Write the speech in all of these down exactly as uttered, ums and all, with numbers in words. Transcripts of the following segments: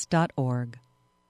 dot org.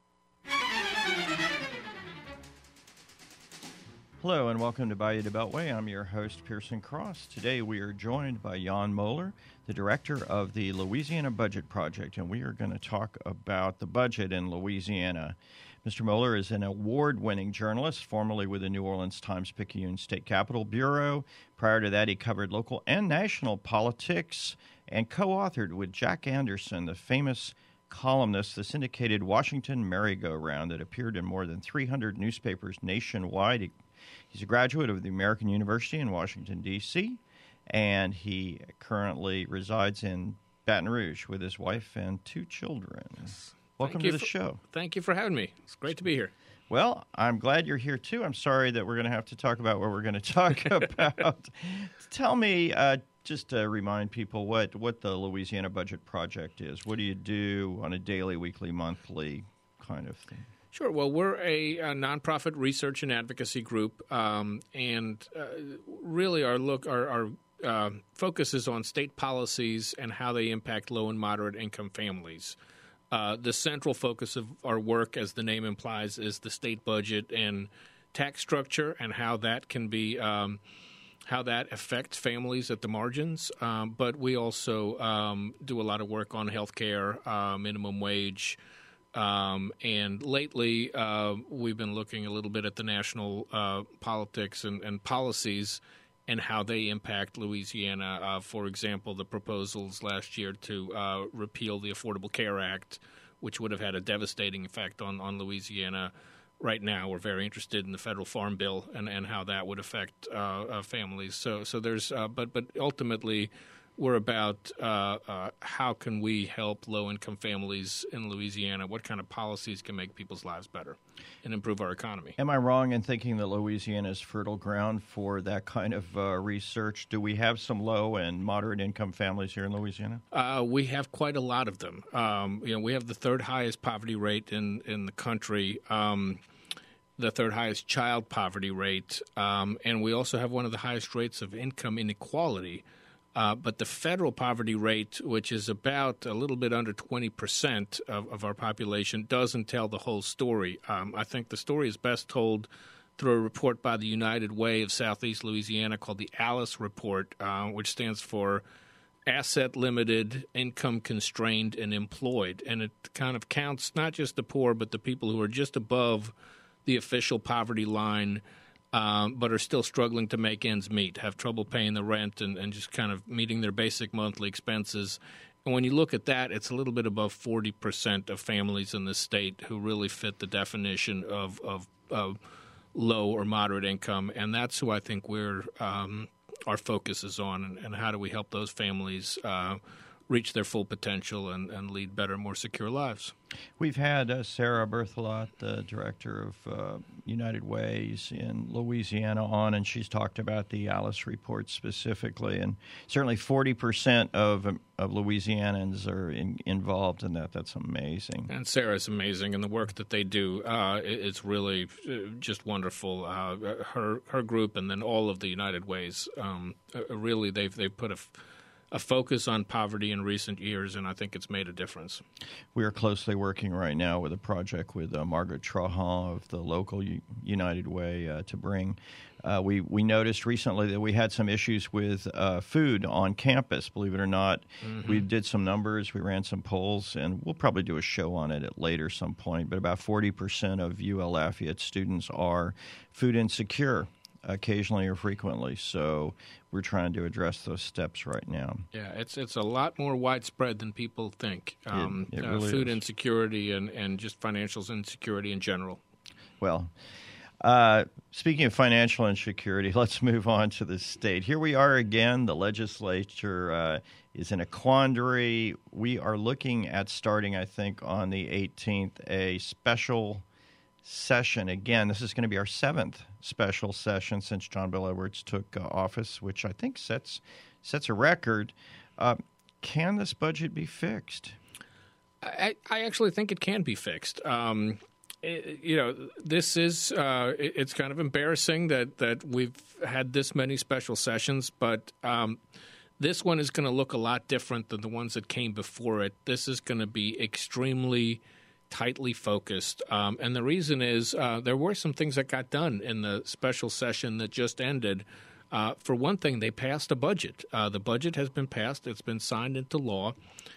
Hello and welcome to Bayou to Beltway. I'm your host, Pearson Cross. Today we are joined by Jan Moeller, the director of the Louisiana Budget Project, and we are going to talk about the budget in Louisiana. Mister Moeller is an award-winning journalist, formerly with the New Orleans Times-Picayune State Capitol Bureau. Prior to that, he covered local and national politics and co-authored with Jack Anderson, the famous columnist, the syndicated Washington Merry-Go-Round that appeared in more than three hundred newspapers nationwide. He He's a graduate of the American University in Washington, D C, and he currently resides in Baton Rouge with his wife and two children. Yes. Welcome to the for, show. Thank you for having me. It's great to be here. Well, I'm glad you're here, too. I'm sorry that we're going to have to talk about what we're going to talk about. Tell me, uh, just to remind people, what, what the Louisiana Budget Project is. What do you do on a daily, weekly, monthly kind of thing? Sure. Well, we're a, a nonprofit research and advocacy group, um, and uh, really our look, our, our uh, focus is on state policies and how they impact low and moderate income families. Uh, the central focus of our work, as the name implies, is the state budget and tax structure and how that can be, um, how that affects families at the margins. Um, but we also um, do a lot of work on health care, uh, minimum wage. Um, and lately, uh, we've been looking a little bit at the national uh, politics and, and policies and how they impact Louisiana. Uh, for example, the proposals last year to uh, repeal the Affordable Care Act, which would have had a devastating effect on, on Louisiana. Right now, we're very interested in the federal farm bill and, and how that would affect uh, uh, families. So, so there's, uh, but but ultimately, we're about uh, uh, how can we help low-income families in Louisiana? What kind of policies can make people's lives better and improve our economy? Am I wrong in thinking that Louisiana is fertile ground for that kind of uh, research? Do we have some low and moderate income families here in Louisiana? Uh, we have quite a lot of them. Um, you know, we have the third highest poverty rate in, in the country. Um, the third highest child poverty rate, um, and we also have one of the highest rates of income inequality. Uh, but the federal poverty rate, which is about a little bit under twenty percent of, of our population, doesn't tell the whole story. Um, I think the story is best told through a report by the United Way of Southeast Louisiana called the ALICE Report, uh, which stands for Asset Limited, Income Constrained, and Employed. And it kind of counts not just the poor, but the people who are just above the official poverty line, Um, but are still struggling to make ends meet, have trouble paying the rent and, and just kind of meeting their basic monthly expenses. And when you look at that, it's a little bit above forty percent of families in the state who really fit the definition of, of, of low or moderate income. And that's who I think we're um, our focus is on, and, and how do we help those families uh, reach their full potential and, and lead better, more secure lives. We've had uh, Sarah Berthelot, the director of uh, United Ways in Louisiana, on, and she's talked about the ALICE report specifically. And certainly forty percent of, um, of Louisianans are in, involved in that. That's amazing. And Sarah's amazing, and the work that they do, uh, it, it's really uh, just wonderful. Uh, her her group and then all of the United Ways, um, uh, really they've, they've put a – a focus on poverty in recent years, and I think it's made a difference. We are closely working right now with a project with uh, Margaret Trahan of the local U- United Way uh, to bring. Uh, we, we noticed recently that we had some issues with uh, food on campus, believe it or not. Mm-hmm. We did some numbers, we ran some polls, and we'll probably do a show on it at later some point, but about forty percent of U L Lafayette students are food insecure, occasionally or frequently. So we're trying to address those steps right now. Yeah, it's it's a lot more widespread than people think. Um, it, it uh, really food is. insecurity and, and just financial insecurity in general. Well, uh, speaking of financial insecurity, let's move on to the state. Here we are again. The legislature uh, is in a quandary. We are looking at starting, I think, on the eighteenth, a special session. Again, this is going to be our seventh special session since John Bel Edwards took uh, office, which I think sets sets a record. Uh, can this budget be fixed? I, I actually think it can be fixed. Um, it, you know, this is uh, it, it's kind of embarrassing that, that we've had this many special sessions, but um, this one is going to look a lot different than the ones that came before it. This is going to be extremely tightly focused. Um, and the reason is uh, there were some things that got done in the special session that just ended. Uh, for one thing, they passed a budget. Uh, the budget has been passed. It's been signed into law.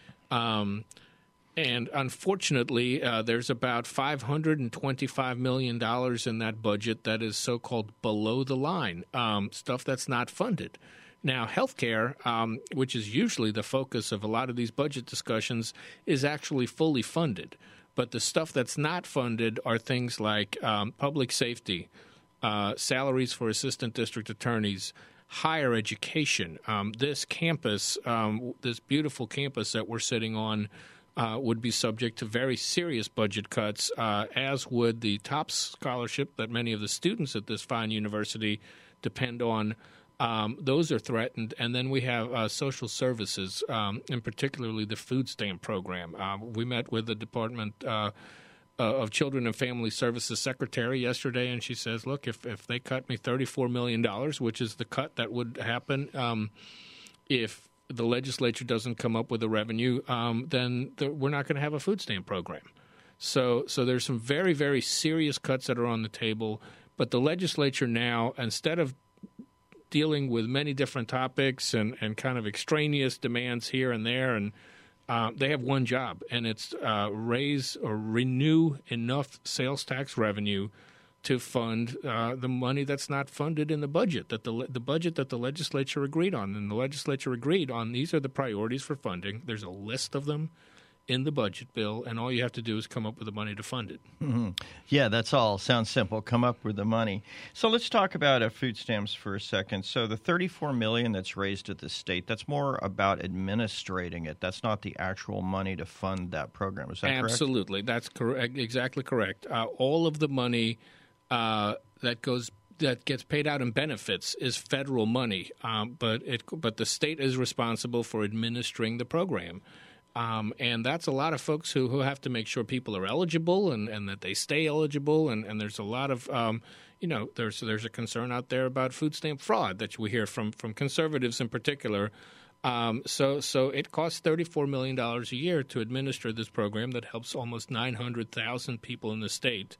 Um, and unfortunately, uh, there's about five hundred twenty-five million dollars in that budget that is so-called below the line, um, stuff that's not funded. Now, healthcare, um, which is usually the focus of a lot of these budget discussions, is actually fully funded. But the stuff that's not funded are things like um, public safety, uh, salaries for assistant district attorneys, higher education. Um, this campus, um, this beautiful campus that we're sitting on, uh, would be subject to very serious budget cuts, uh, as would the TOPS scholarship that many of the students at this fine university depend on. Um, those are threatened. And then we have uh, social services, um, and particularly the food stamp program. Uh, we met with the Department uh, uh, of Children and Family Services secretary yesterday, and she says, look, if, if they cut me thirty-four million dollars, which is the cut that would happen um, if the legislature doesn't come up with a revenue, um, then th- we're not going to have a food stamp program. So, so there's some very, very serious cuts that are on the table. But the legislature now, instead of dealing with many different topics and, and kind of extraneous demands here and there, and uh, they have one job, and it's uh, raise or renew enough sales tax revenue to fund uh, the money that's not funded in the budget, that the the budget that the legislature agreed on. And the legislature agreed on these are the priorities for funding. There's a list of them in the budget bill, and all you have to do is come up with the money to fund it. Mm-hmm. Yeah, that's all. Sounds simple. Come up with the money. So let's talk about uh, food stamps for a second. So the thirty-four million dollars that's raised at the state, that's more about administrating it. That's not the actual money to fund that program. Is that Absolutely. correct? Absolutely. That's correct. Exactly correct. Uh, all of the money uh, that goes that gets paid out in benefits is federal money, um, but it but the state is responsible for administering the program. Um, and that's a lot of folks who, who have to make sure people are eligible and, and that they stay eligible. And, and there's a lot of, um, you know, there's there's a concern out there about food stamp fraud that we hear from, from conservatives in particular. Um, so so it costs thirty-four million dollars a year to administer this program that helps almost nine hundred thousand people in the state.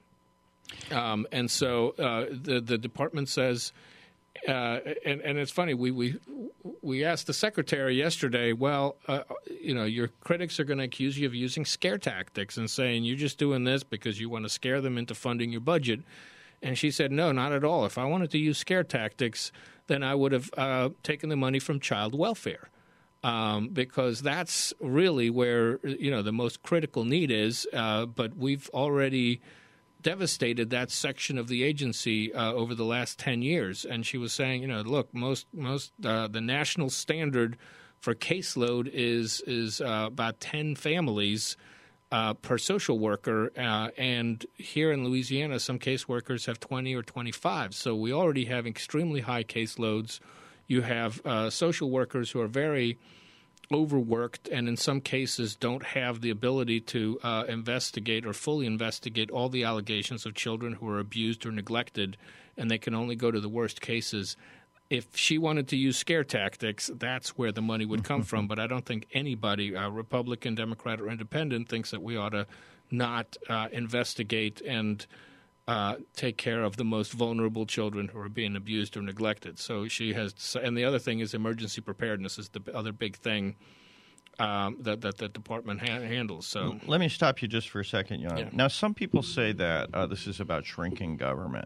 Um, and so uh, the, the department says, Uh, and, and it's funny, we, we we asked the secretary yesterday, well, uh, you know, your critics are going to accuse you of using scare tactics and saying you're just doing this because you want to scare them into funding your budget. And she said, no, not at all. If I wanted to use scare tactics, then I would have uh, taken the money from child welfare, um, because that's really where, you know, the most critical need is. Uh, but we've already devastated that section of the agency uh, over the last ten years. And she was saying, you know, look, most most uh, the national standard for caseload is is uh, about ten families uh, per social worker. Uh, and here in Louisiana, some caseworkers have twenty or twenty-five. So we already have extremely high caseloads. You have uh, social workers who are very overworked and in some cases don't have the ability to uh, investigate or fully investigate all the allegations of children who are abused or neglected, and they can only go to the worst cases. If she wanted to use scare tactics, that's where the money would come from. But I don't think anybody, uh, Republican, Democrat, or Independent, thinks that we ought to not uh, investigate and uh, take care of the most vulnerable children who are being abused or neglected. So she has, and the other thing is emergency preparedness is the other big thing um, that, that the department ha- handles. So let me stop you just for a second, Jan. Yeah. Now, some people say that uh, this is about shrinking government.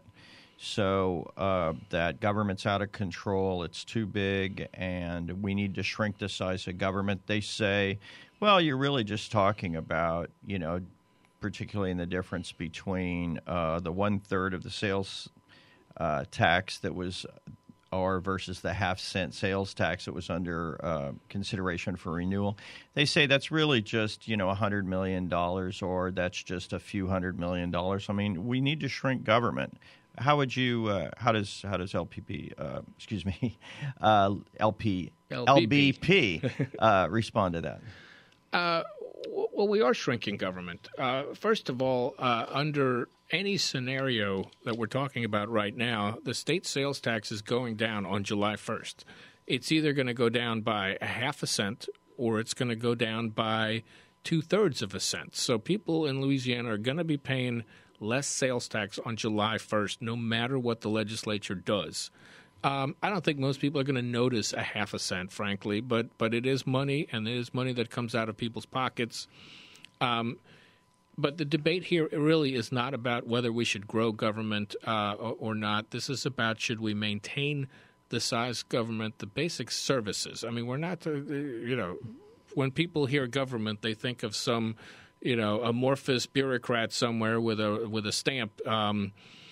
So uh, that government's out of control, it's too big, and we need to shrink the size of government. They say, well, you're really just talking about, you know, particularly in the difference between uh, the one-third of the sales uh, tax that was, or versus the half-cent sales tax that was under uh, consideration for renewal. They say that's really just, you know, one hundred million dollars, or that's just a few hundred million dollars. I mean, we need to shrink government. How would you? Uh, how does how does L P P? Uh, excuse me, uh, L P L B P uh, respond to that? Uh, well, we are shrinking government. Uh, first of all, uh, under any scenario that we're talking about right now, the state sales tax is going down on July first. It's either going to go down by a half a cent or it's going to go down by two-thirds of a cent. So people in Louisiana are going to be paying less sales tax on July first, no matter what the legislature does. Um, I don't think most people are going to notice a half a cent, frankly, but but it is money, and it is money that comes out of people's pockets. Um, but the debate here really is not about whether we should grow government uh, or, or not. This is about should we maintain the size of government, the basic services. I mean, we're not, uh, you know, when people hear government, they think of some, you know, amorphous bureaucrat somewhere with a with a stamp. Um,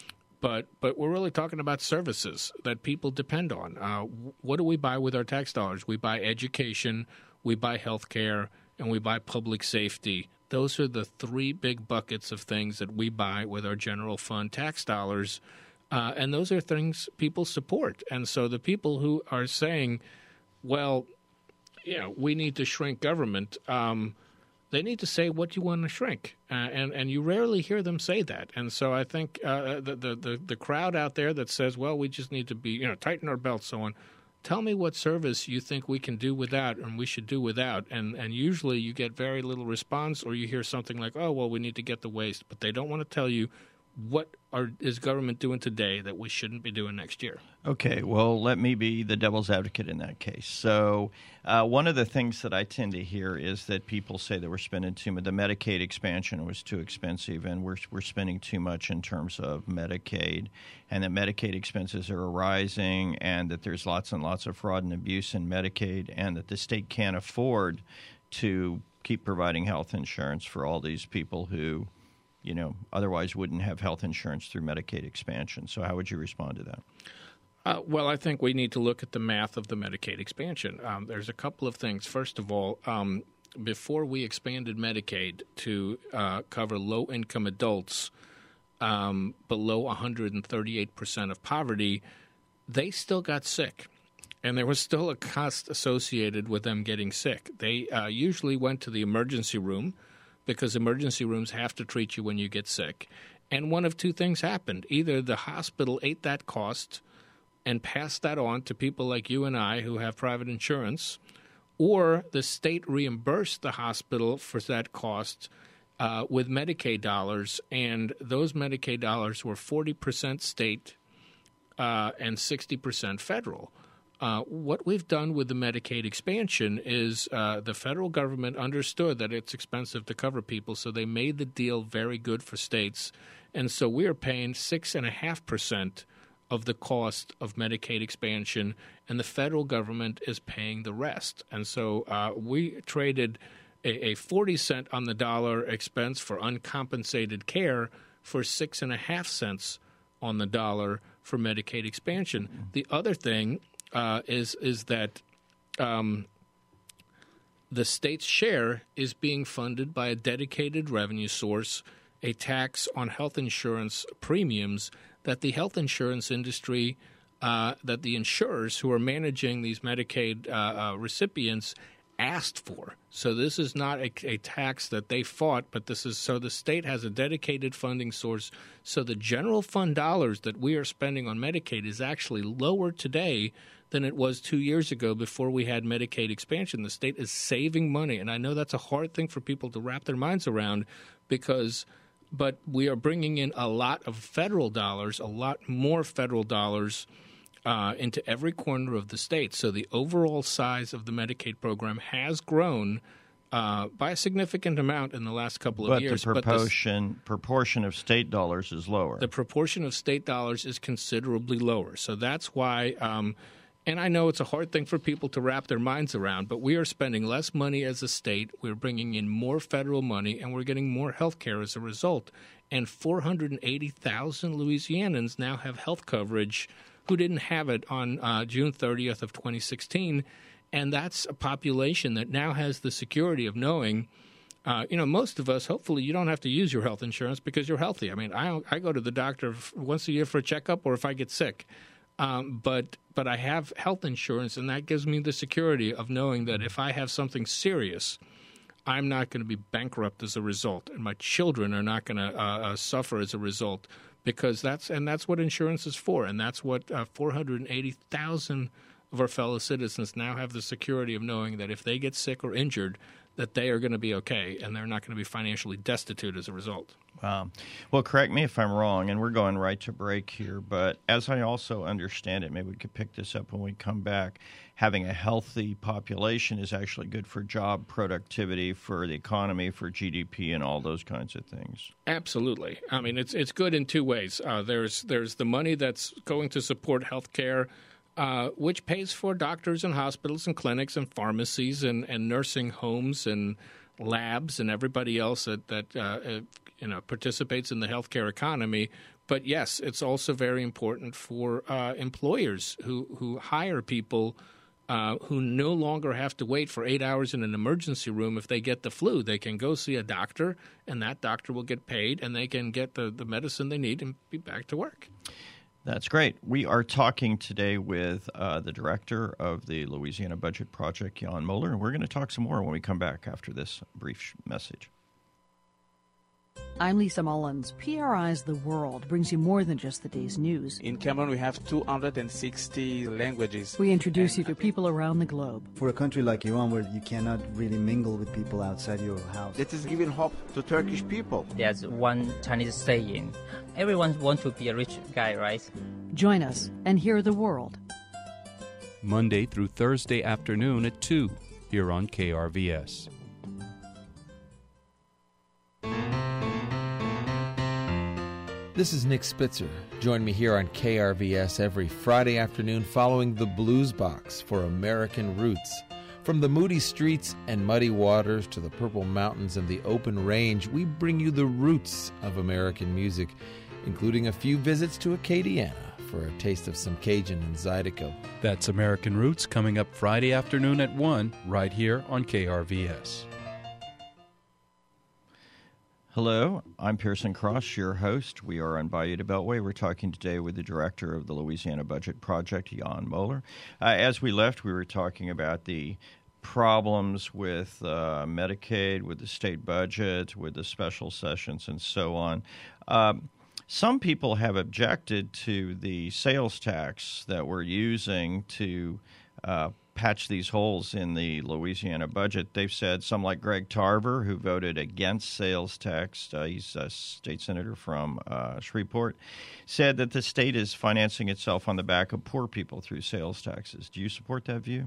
but but we're really talking about services that people depend on. Uh, what do we buy with our tax dollars? We buy education, we buy health care, and we buy public safety. Those are the three big buckets of things that we buy with our general fund tax dollars. Uh, and those are things people support. And so the people who are saying, well, you know, we need to shrink government, um, they need to say what you want to shrink. Uh, and, and you rarely hear them say that. And so I think uh, the, the, the, the crowd out there that says, well, we just need to be, you know, tighten our belts, so on. Tell me what service you think we can do without and we should do without. And and usually you get very little response, or you hear something like, oh, well, we need to get the waste. But they don't want to tell you what are, is government doing today that we shouldn't be doing next year. Okay, well, let me be the devil's advocate in that case. So uh, one of the things that I tend to hear is that people say that we're spending too much. The Medicaid expansion was too expensive, and we're we're spending too much in terms of Medicaid, and that Medicaid expenses are rising, and that there's lots and lots of fraud and abuse in Medicaid, and that the state can't afford to keep providing health insurance for all these people who, you know, otherwise wouldn't have health insurance through Medicaid expansion. So how would you respond to that? Uh, well, I think we need to look at the math of the Medicaid expansion. Um, there's a couple of things. First of all, um, before we expanded Medicaid to uh, cover low-income adults um, below one hundred thirty-eight percent of poverty, they still got sick. And there was still a cost associated with them getting sick. They uh, usually went to the emergency room, because emergency rooms have to treat you when you get sick. And one of two things happened. Either the hospital ate that cost and passed that on to people like you and I who have private insurance, or the state reimbursed the hospital for that cost uh, with Medicaid dollars, and those Medicaid dollars were forty percent state uh, and sixty percent federal. Uh, what we've done with the Medicaid expansion is uh, the federal government understood that it's expensive to cover people, so they made the deal very good for states. And so we are paying six point five percent of the cost of Medicaid expansion, and the federal government is paying the rest. And so uh, we traded a, a forty cent on the dollar expense for uncompensated care for six point five cents on the dollar for Medicaid expansion. Mm-hmm. The other thing Uh, is is that um, the state's share is being funded by a dedicated revenue source, a tax on health insurance premiums that the health insurance industry, uh, that the insurers who are managing these Medicaid uh, uh, recipients asked for. So this is not a, a tax that they fought, but this is so the state has a dedicated funding source. So the general fund dollars that we are spending on Medicaid is actually lower today than it was two years ago before we had Medicaid expansion. The state is saving money, and I know that's a hard thing for people to wrap their minds around, because, but we are bringing in a lot of federal dollars, a lot more federal dollars uh, into every corner of the state. So the overall size of the Medicaid program has grown uh, by a significant amount in the last couple of but years. The proportion, but the proportion of state dollars is lower. The proportion of state dollars is considerably lower. So that's why um, – and I know it's a hard thing for people to wrap their minds around, but we are spending less money as a state. We're bringing in more federal money, and we're getting more health care as a result. And four hundred eighty thousand Louisianans now have health coverage who didn't have it on uh, June thirtieth of twenty sixteen. And that's a population that now has the security of knowing, uh, you know, most of us, hopefully you don't have to use your health insurance because you're healthy. I mean, I, I go to the doctor once a year for a checkup, or if I get sick. Um, but but I have health insurance, and that gives me the security of knowing that if I have something serious, I'm not going to be bankrupt as a result, and my children are not going to uh, uh, suffer as a result, because that's and that's what insurance is for, and that's what uh, four hundred eighty thousand of our fellow citizens now have the security of knowing that if they get sick or injured, that they are going to be okay and they're not going to be financially destitute as a result. Wow. Well, correct me if I'm wrong, and we're going right to break here, but as I also understand it, maybe we could pick this up when we come back, having a healthy population is actually good for job productivity, for the economy, for G D P, and all those kinds of things. Absolutely. I mean, it's it's good in two ways. Uh, there's there's the money that's going to support health care, Uh, which pays for doctors and hospitals and clinics and pharmacies and, and nursing homes and labs and everybody else that, that uh, uh, you know participates in the healthcare economy. But yes, it's also very important for uh, employers who, who hire people uh, who no longer have to wait for eight hours in an emergency room if they get the flu. They can go see a doctor, and that doctor will get paid, and they can get the, the medicine they need and be back to work. That's great. We are talking today with uh, the director of the Louisiana Budget Project, Jan Moeller, and we're going to talk some more when we come back after this brief sh- message. I'm Lisa Mullins. P R I's The World brings you more than just the day's news. In Cameroon, we have two hundred sixty languages. We introduce you to people around the globe. For a country like Iran, where you cannot really mingle with people outside your house. That is giving hope to Turkish people. There's one Chinese saying, everyone wants to be a rich guy, right? Join us and hear the world. Monday through Thursday afternoon at two, here on K R V S. This is Nick Spitzer. Join me here on K R V S every Friday afternoon following the Blues Box for American Roots. From the moody streets and muddy waters to the purple mountains and the open range, we bring you the roots of American music, including a few visits to Acadiana for a taste of some Cajun and Zydeco. That's American Roots coming up Friday afternoon at one, right here on K R V S. Hello, I'm Pearson Cross, your host. We are on Bayou to Beltway. We're talking today with the director of the Louisiana Budget Project, Jan Moeller. Uh, as we left, we were talking about the problems with uh, Medicaid, with the state budget, with the special sessions, and so on. Um, some people have objected to the sales tax that we're using to uh, patch these holes in the Louisiana budget. They've said, some like Greg Tarver, who voted against sales tax, uh, he's a state senator from uh, Shreveport, said that the state is financing itself on the back of poor people through sales taxes. Do you support that view?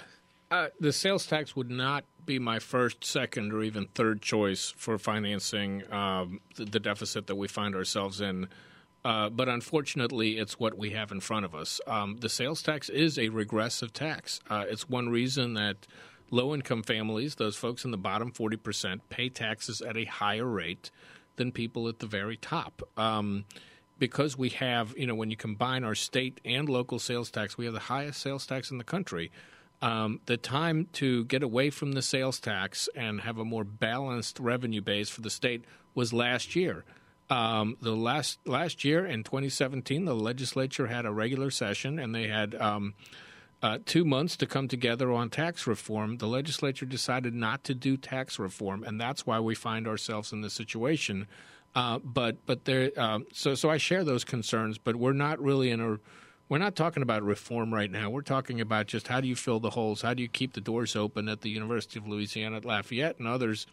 Uh, the sales tax would not be my first, second, or even third choice for financing um, the, the deficit that we find ourselves in. Uh, but unfortunately, it's what we have in front of us. Um, the sales tax is a regressive tax. Uh, it's one reason that low-income families, those folks in the bottom forty percent, pay taxes at a higher rate than people at the very top. Um, because we have, you know, when you combine our state and local sales tax, we have the highest sales tax in the country. Um, the time to get away from the sales tax and have a more balanced revenue base for the state was last year. Um, the last last year in twenty seventeen, the legislature had a regular session, and they had um, uh, two months to come together on tax reform. The legislature decided not to do tax reform, and that's why we find ourselves in this situation. Uh, but but there, um, so so I share those concerns, but we're not really in a we're not talking about reform right now. We're talking about just how do you fill the holes, how do you keep the doors open at the University of Louisiana at Lafayette and others.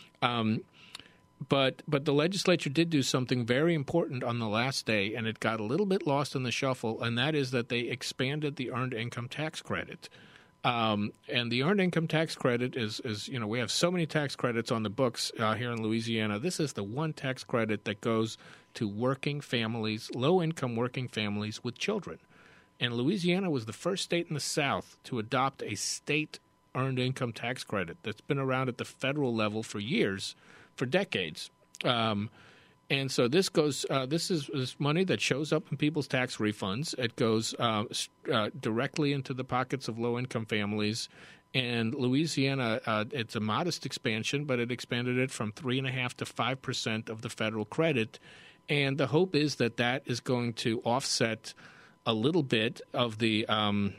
Um, But but the legislature did do something very important on the last day, and it got a little bit lost in the shuffle, and that is that they expanded the earned income tax credit. Um, and the earned income tax credit is, is, you know, we have so many tax credits on the books uh, here in Louisiana. This is the one tax credit that goes to working families, low-income working families with children. And Louisiana was the first state in the South to adopt a state earned income tax credit that's been around at the federal level for years. For decades. Um, and so this goes. Uh, this is, is money that shows up in people's tax refunds. It goes uh, uh, directly into the pockets of low-income families. And Louisiana, uh, it's a modest expansion, but it expanded it from three point five to five percent of the federal credit. And the hope is that that is going to offset a little bit of the um,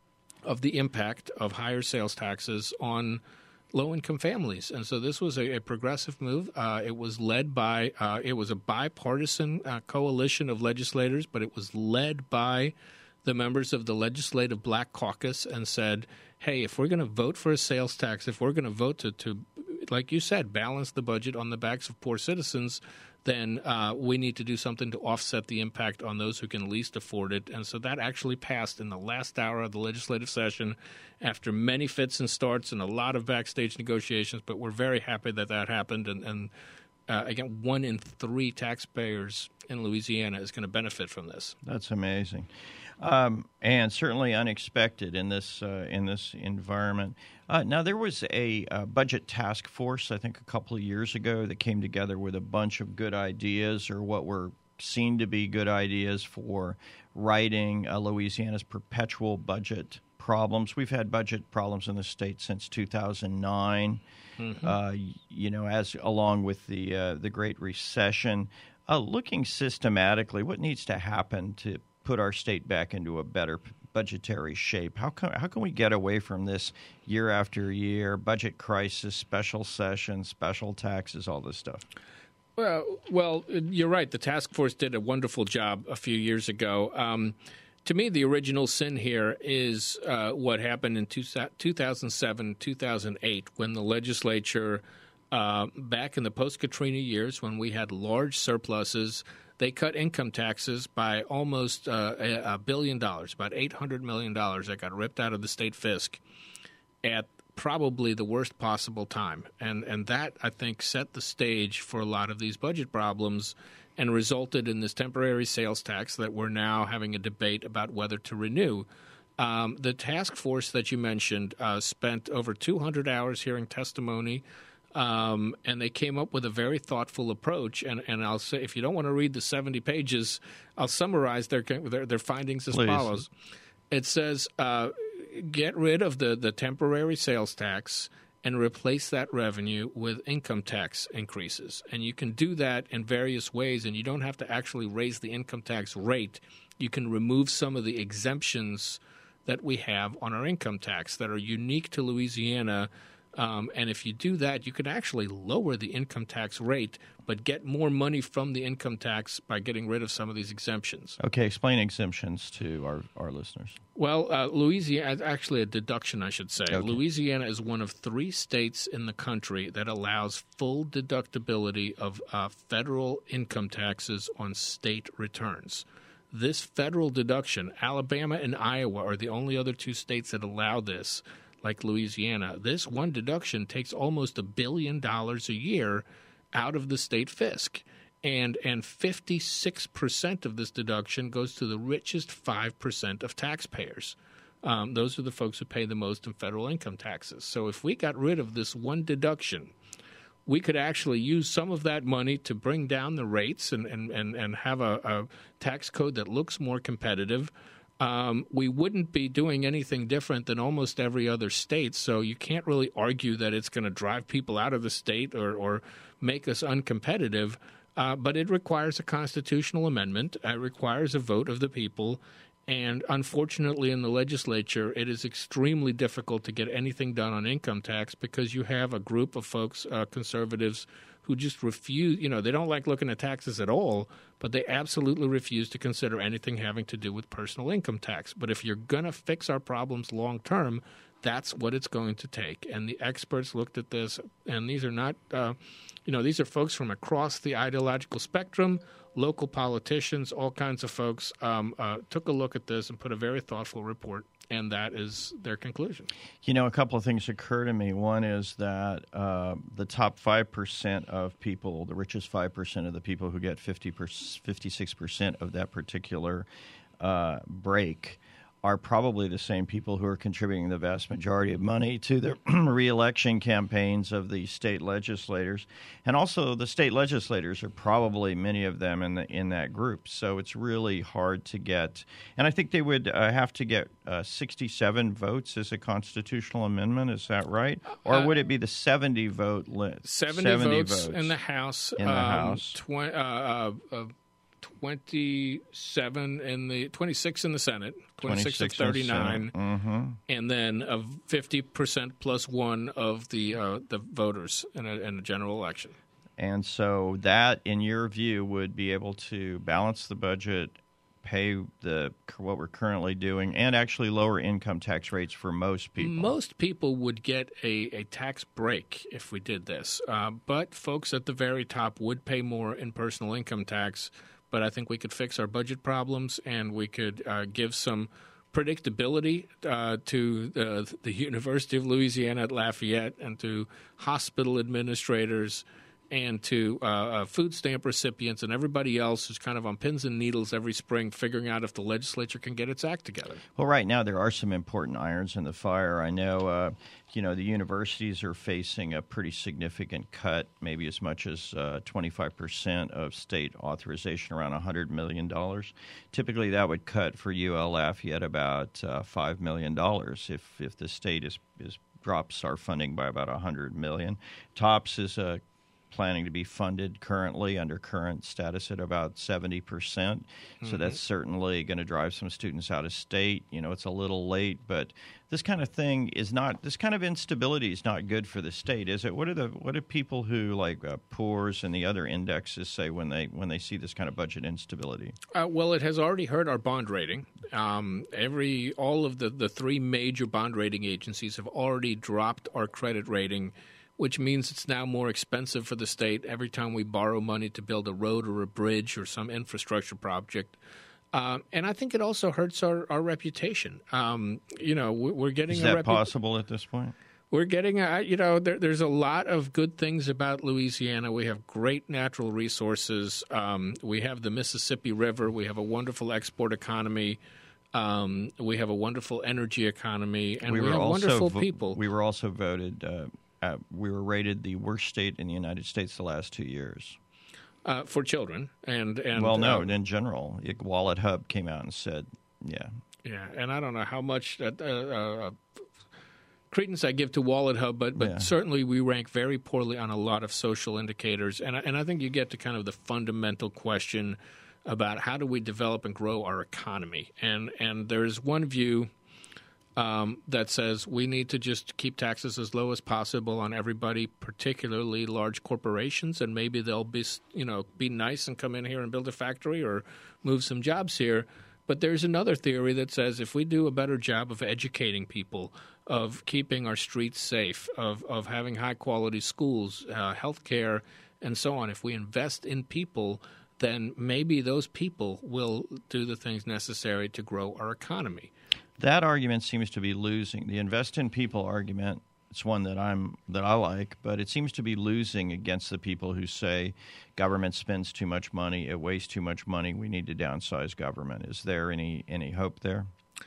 of the impact of higher sales taxes on low-income families. And so this was a, a progressive move. Uh, it was led by, uh, it was a bipartisan uh, coalition of legislators, but it was led by the members of the Legislative Black Caucus and said, hey, if we're going to vote for a sales tax, if we're going to vote to, to, like you said, balance the budget on the backs of poor citizens, then uh, we need to do something to offset the impact on those who can least afford it. And so that actually passed in the last hour of the legislative session after many fits and starts and a lot of backstage negotiations. But we're very happy that that happened. And, and uh, again, one in three taxpayers in Louisiana is going to benefit from this. That's amazing. Um, and certainly unexpected in this uh, in this environment. Uh, now, there was a uh, budget task force, I think, a couple of years ago that came together with a bunch of good ideas, or what were seen to be good ideas for righting uh, Louisiana's perpetual budget problems. We've had budget problems in the state since two thousand nine. Mm-hmm. Uh, you know, as along with the uh, the Great Recession. Uh, looking systematically, what needs to happen to put our state back into a better budgetary shape? How can, how can we get away from this year after year, budget crisis, special sessions, special taxes, all this stuff? Well, well, you're right. The task force did a wonderful job a few years ago. Um, to me, the original sin here is uh, what happened in two thousand seven, two thousand eight, when the legislature, uh, back in the post-Katrina years, when we had large surpluses, they cut income taxes by almost uh, a, a billion dollars, about eight hundred million dollars that got ripped out of the state fisc at probably the worst possible time. And and that, I think, set the stage for a lot of these budget problems and resulted in this temporary sales tax that we're now having a debate about whether to renew. Um, the task force that you mentioned uh, spent over two hundred hours hearing testimony. Um, and they came up with a very thoughtful approach. And, and I'll say, if you don't want to read the seventy pages, I'll summarize their their, their findings as Please. follows. It says, uh, get rid of the, the temporary sales tax and replace that revenue with income tax increases. And you can do that in various ways, and you don't have to actually raise the income tax rate. You can remove some of the exemptions that we have on our income tax that are unique to Louisiana. Um, and if you do that, you could actually lower the income tax rate, but get more money from the income tax by getting rid of some of these exemptions. Okay, explain exemptions to our, our listeners. Well, uh, Louisiana, actually a deduction, I should say. Okay. Louisiana is one of three states in the country that allows full deductibility of uh, federal income taxes on state returns. This federal deduction, Alabama and Iowa are the only other two states that allow this. Like Louisiana, this one deduction takes almost a billion dollars a year out of the state fisc. And and fifty-six percent of this deduction goes to the richest five percent of taxpayers. Um, those are the folks who pay the most in federal income taxes. So if we got rid of this one deduction, we could actually use some of that money to bring down the rates and, and, and, and have a, a tax code that looks more competitive. Um, we wouldn't be doing anything different than almost every other state, so you can't really argue that it's going to drive people out of the state or, or make us uncompetitive, uh, but it requires a constitutional amendment. It requires a vote of the people, and unfortunately in the legislature it is extremely difficult to get anything done on income tax because you have a group of folks, uh, conservatives, who just refuse, you know, they don't like looking at taxes at all, but they absolutely refuse to consider anything having to do with personal income tax. But if you're going to fix our problems long term, that's what it's going to take. And the experts looked at this, and these are not, uh, you know, these are folks from across the ideological spectrum, local politicians, all kinds of folks um, uh, took a look at this and put a very thoughtful report. And that is their conclusion. You know, a couple of things occur to me. One is that uh, the top five percent of people, the richest five percent of the people who get fifty, fifty-six percent of that particular uh, break are probably the same people who are contributing the vast majority of money to the reelection campaigns of the state legislators. And also the state legislators are probably, many of them, in the, in that group. So it's really hard to get. And I think they would uh, have to get uh, sixty-seven votes as a constitutional amendment. Is that right? Or uh, would it be the seventy vote list? seventy, seventy votes, votes in the House. In the um, House. Tw- uh, uh, uh, twenty-seven in the twenty-six in the Senate, twenty-six of thirty-nine, mm-hmm. and then of fifty percent plus one of the uh, the voters in a, in a general election. And so that, in your view, would be able to balance the budget, pay the what we're currently doing and actually lower income tax rates for most people? Most people would get a, a tax break if we did this. Uh, but folks at the very top would pay more in personal income tax. But I think we could fix our budget problems, and we could uh, give some predictability uh, to uh, the University of Louisiana at Lafayette and to hospital administrators and to uh, uh, food stamp recipients and everybody else who's kind of on pins and needles every spring figuring out if the legislature can get its act together. Well, right now there are some important irons in the fire. I know, uh, you know, the universities are facing a pretty significant cut, maybe as much as uh, twenty-five percent of state authorization, around one hundred million dollars. Typically that would cut for U L Lafayette about uh, five million dollars if, if the state is, is drops our funding by about one hundred million dollars. TOPS is a planning to be funded currently under current status at about seventy percent. So mm-hmm. that's certainly going to drive some students out of state. You know, it's a little late, but this kind of thing is not, this kind of instability is not good for the state, is it? What are the, what do people who like uh, P O R S and the other indexes say when they, when they see this kind of budget instability? Uh, well, it has already hurt our bond rating. Um, every, all of the, the three major bond rating agencies have already dropped our credit rating, which means it's now more expensive for the state every time we borrow money to build a road or a bridge or some infrastructure project. Um, and I think it also hurts our, our reputation. Um, you know, we're getting Is a that repu- possible at this point? We're getting, a, you know, there, there's a lot of good things about Louisiana. We have great natural resources. Um, we have the Mississippi River. We have a wonderful export economy. Um, we have a wonderful energy economy. And we, we have also wonderful vo- people. We were also voted uh, Uh, we were rated the worst state in the United States the last two years. Uh, for children. and, and Well, no, uh, in general. It, Wallet Hub came out and said, yeah. Yeah, and I don't know how much uh, uh, credence I give to Wallet Hub, but, but Yeah. certainly we rank very poorly on a lot of social indicators. And, I- and I think you get to kind of the fundamental question about how do we develop and grow our economy. And, and there's one view Um, that says we need to just keep taxes as low as possible on everybody, particularly large corporations, and maybe they'll be, you know, be nice and come in here and build a factory or move some jobs here. But there's another theory that says if we do a better job of educating people, of keeping our streets safe, of, of having high-quality schools, uh, health care, and so on, if we invest in people, then maybe those people will do the things necessary to grow our economy. That argument seems to be losing. The invest in people argument, it's one that I'm that I like, but it seems to be losing against the people who say government spends too much money, it wastes too much money, we need to downsize government. Is there any, any hope there?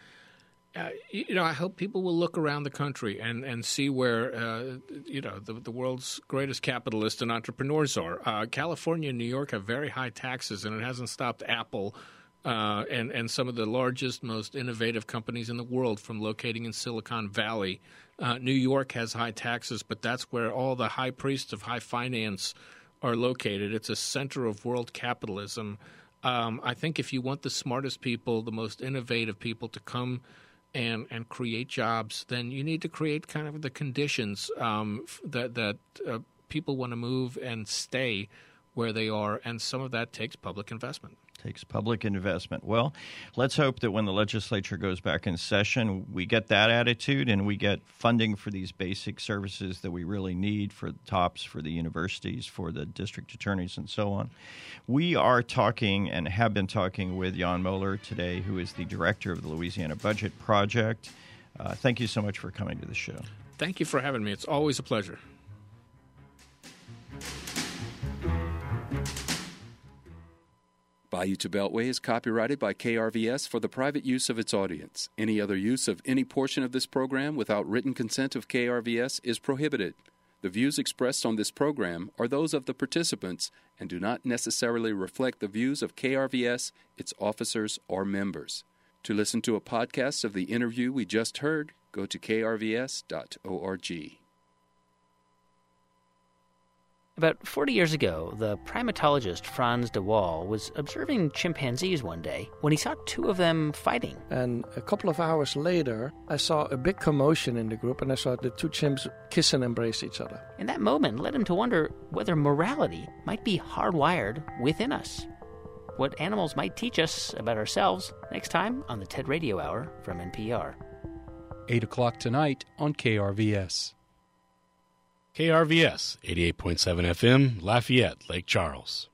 Uh, you know, I hope people will look around the country and, and see where, uh, you know, the, the world's greatest capitalists and entrepreneurs are. Uh, California and New York have very high taxes, and it hasn't stopped Apple Uh, and, and some of the largest, most innovative companies in the world from locating in Silicon Valley. Uh, New York has high taxes, but that's where all the high priests of high finance are located. It's a center of world capitalism. Um, I think if you want the smartest people, the most innovative people to come and, and create jobs, then you need to create kind of the conditions um, that, that uh, people want to move and stay where they are, and some of that takes public investment. Takes public investment. Well, let's hope that when the legislature goes back in session, we get that attitude and we get funding for these basic services that we really need for the TOPS, for the universities, for the district attorneys, and so on. We are talking and have been talking with Jan Moeller today, who is the director of the Louisiana Budget Project. Uh, thank you so much for coming to the show. Thank you for having me. It's always a pleasure. Bayou to Beltway is copyrighted by K R V S for the private use of its audience. Any other use of any portion of this program without written consent of K R V S is prohibited. The views expressed on this program are those of the participants and do not necessarily reflect the views of K R V S, its officers, or members. To listen to a podcast of the interview we just heard, go to k r v s dot org. About forty years ago, the primatologist Frans de Waal was observing chimpanzees one day when he saw two of them fighting. And a couple of hours later, I saw a big commotion in the group, and I saw the two chimps kiss and embrace each other. And that moment led him to wonder whether morality might be hardwired within us. what animals might teach us about ourselves next time on the TED Radio Hour from N P R. eight o'clock tonight on K R V S. K R V S, eighty-eight point seven F M, Lafayette, Lake Charles.